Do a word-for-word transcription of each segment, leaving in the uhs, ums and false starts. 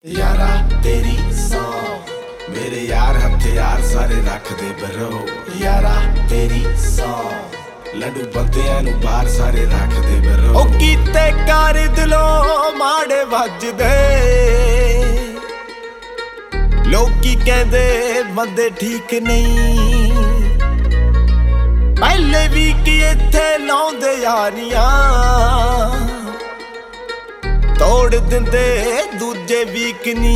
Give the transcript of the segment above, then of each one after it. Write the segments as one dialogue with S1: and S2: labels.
S1: यारा तेरी सौ मेरे यार हथियार सारे रख दे बरो यारा तेरी सौ लड्डू बंदियां नू बाहर सारे रख दे बरो ओ कीते कर दिलों माड़े वजदे लोकी कहंदे बंदे ठीक नहीं पहले भी की इत्थे लाउंदे यारियां तोड़ दिंदे दूजे वीक नी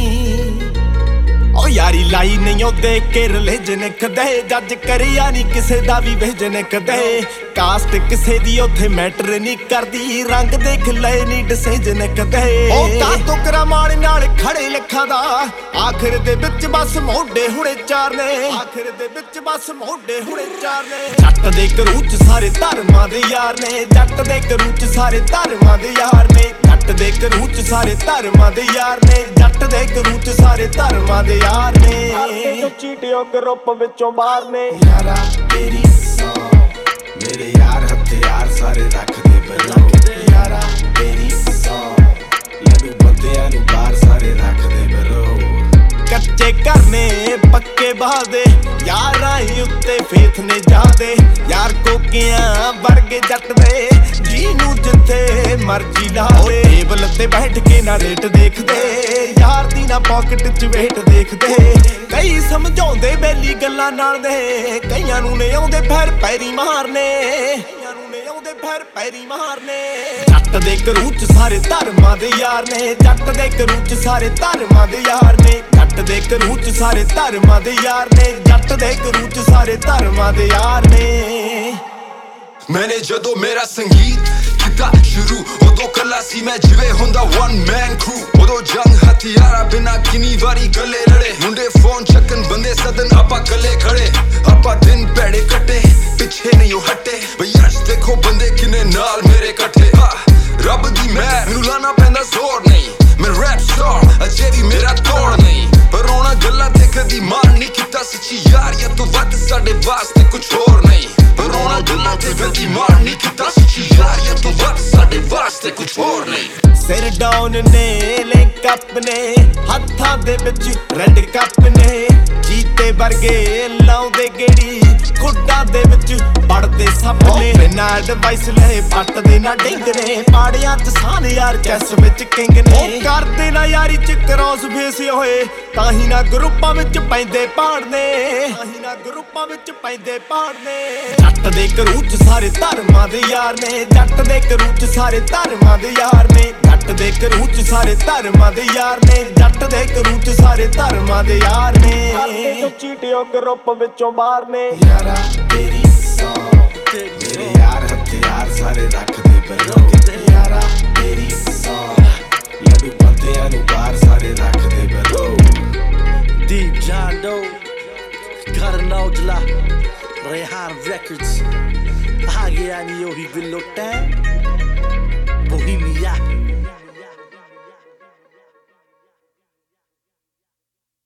S1: ओ यारी लाई नहीं ओ देख के रिलीजन कदे जज करिया नहीं किसे दा भी विजन कदे कास्ट किसे दी ओथे मैटर नहीं करदी रंग देख ले नहीं डिसीजन कदे ओ का टुकरा मार नाल खड़े लखां दा आखिर दे विच बस मोढे हुणे चार ने आखिर दे विच बस मोढे हुणे चार ने जट दे घरू च सारे धर्मां दे यार ने जट दे घरू च सारे धर्मां दे यार ने जट दे घरू च सारे धर्मां दे यार ने जट दे घरू च सारे धर्मां दे यार ने चीटियों ग्रुप विचों मारने यारा तेरी सौ मेरे यार हथियार सारे रख दे बरो यारा तेरी सौ लड्डू बंदियां नू बाहर सारे रख दे बरो कच्चे करने पक्के बहादे यार आई उत्ते फेथ ने जादे यार कोकियां वर्गे जट दे जीनू जिथे मर्जी ला टेबल ते बैठ के ना रेट देखदे यार दी ना पॉकेट च वेट देखदे कई समझाउंदे बेली गल्लां नाल दे कईयां नू ने आउंदे फिर पैरी मारने कईयां नू ने आउंदे फिर पैरी मारने जट दे घरू च सारे धर्मां दे यार ने जट दे घरू च सारे धर्मां दे यार ने जट दे घरू च सारे धर्मां दे यार ने जट दे घरू च सारे धर्मां दे यार ने
S2: मैंने जदों मेरा संगीत किता शुरू उदों कला सी मैं जिवे हुंदा वन मैन क्रू उदों जंग हथियारा बिना किनी वारी गले लड़े मुंडे फोन चक्कन बंदे सदन आपा कले खड़े आपा दिन पैड़े कटे पिछे नहीं हटे भैया देखो बंदे किने नाल मेरे कट्ठे रब दी मैं मैनू लाना पैंदा जोर नहीं मैं रैप स्टार अजे भी मेरा तोड़ नहीं पर रोना गल्ला ते कदी मार नहीं किता सच्ची यारियां तो वध साडे वास्ते कुछ होर नहीं पर रोना गल्ला ते कदी मार नहीं किता सच्ची यारियां तो वध साडे वास्ते कुछ होर नहीं
S1: सिर डाउन ने लिंक अप ने हत्थां दे विच रेड कप ने जीते वर्गे लाउंदे गेड़ी खुड्डां दे विच पड़दे सब ने बिना एडवाइस ले पट दे ना डिंगरे पाड़ियां च सान यार कैस विच किंग ने ओ करदे ना यारी च क्रॉस फेस होए ताही ना ग्रुपां विच पैंदे पाड़ने ताही ना ग्रुपां विच पैंदे पाड़ने जट दे घरू च सारे धर्मां दे यार ने जट दे घरू च सारे धर्मां दे यार ने जट दे घरू च सारे धर्मां दे यार ने जट दे घरू च सारे धर्मां दे यार ने चीटियों ग्रुप विचों मारने यारा तेरी सौ मेरे यार हथियार सारे रख दे बरो यारा तेरी सौ लड्डू बंदियां नू बाहर सारे रख दे बरो
S3: Deep John Doe, Karan Aujla, Rehan Records. आगे आनी यो ही बिल्लो टैं, बोहिमिया